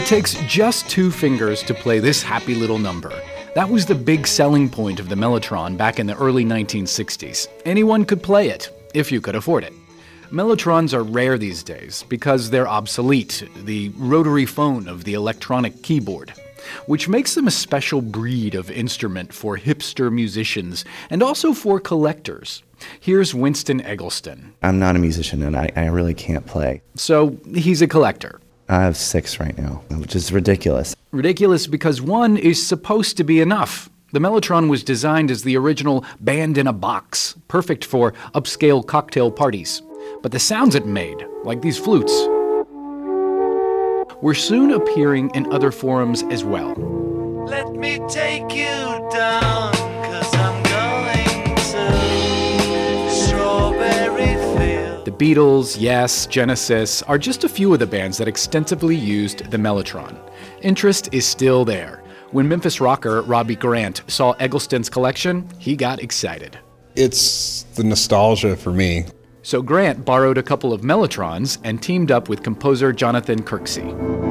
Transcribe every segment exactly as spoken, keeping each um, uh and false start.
It takes just two fingers to play this happy little number. That was the big selling point of the Mellotron back in the early nineteen sixties. Anyone could play it, if you could afford it. Mellotrons are rare these days because they're obsolete, the rotary phone of the electronic keyboard, which makes them a special breed of instrument for hipster musicians and also for collectors. Here's Winston Eggleston. I'm not a musician and I, I really can't play. So he's a collector. I have six right now, which is ridiculous. Ridiculous because one is supposed to be enough. The Mellotron was designed as the original band in a box, perfect for upscale cocktail parties. But the sounds it made, like these flutes, were soon appearing in other forums as well. Let me take you down, 'cause I'm going to Strawberry Field. The Beatles, Yes, Genesis are just a few of the bands that extensively used the Mellotron. Interest is still there. When Memphis rocker Robbie Grant saw Eggleston's collection, he got excited. It's the nostalgia for me. So Grant borrowed a couple of Mellotrons and teamed up with composer Jonathan Kirksey.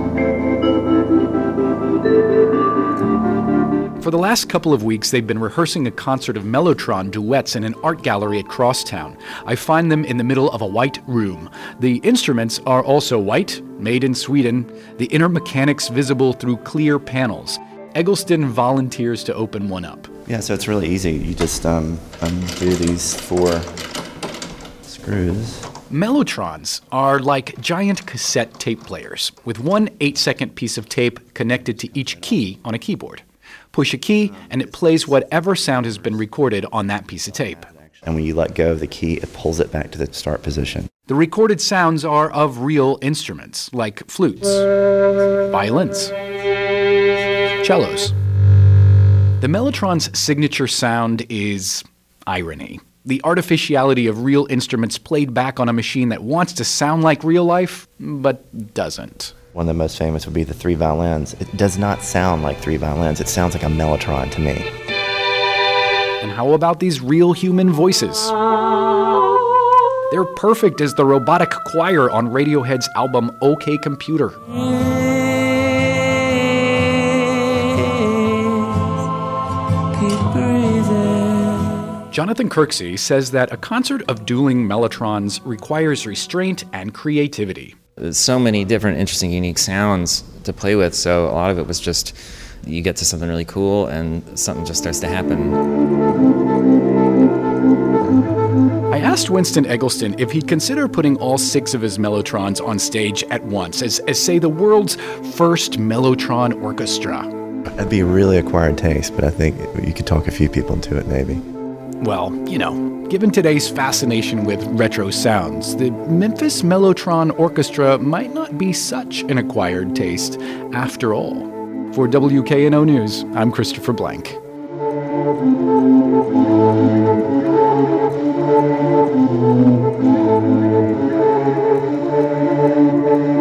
For the last couple of weeks, they've been rehearsing a concert of Mellotron duets in an art gallery at Crosstown. I find them in the middle of a white room. The instruments are also white, made in Sweden, the inner mechanics visible through clear panels. Eggleston volunteers to open one up. Yeah, so it's really easy. You just um, undo these four screws. Mellotrons are like giant cassette tape players, with one eight-second piece of tape connected to each key on a keyboard. Push a key, and it plays whatever sound has been recorded on that piece of tape. And when you let go of the key, it pulls it back to the start position. The recorded sounds are of real instruments, like flutes, violins, cellos. The Mellotron's signature sound is irony. The artificiality of real instruments played back on a machine that wants to sound like real life, but doesn't. One of the most famous would be the three violins. It does not sound like three violins. It sounds like a Mellotron to me. And how about these real human voices? They're perfect as the robotic choir on Radiohead's album OK Computer. Jonathan Kirksey says that a concert of dueling Mellotrons requires restraint and creativity. There's so many different, interesting, unique sounds to play with, so a lot of it was just you get to something really cool and something just starts to happen. I asked Winston Eggleston if he'd consider putting all six of his Mellotrons on stage at once, as, as say, the world's first Mellotron orchestra. That'd be a really acquired taste, but I think you could talk a few people into it, maybe. Well, you know, given today's fascination with retro sounds, the Memphis Mellotron Orchestra might not be such an acquired taste after all. For W K N O News, I'm Christopher Blank. Thank you.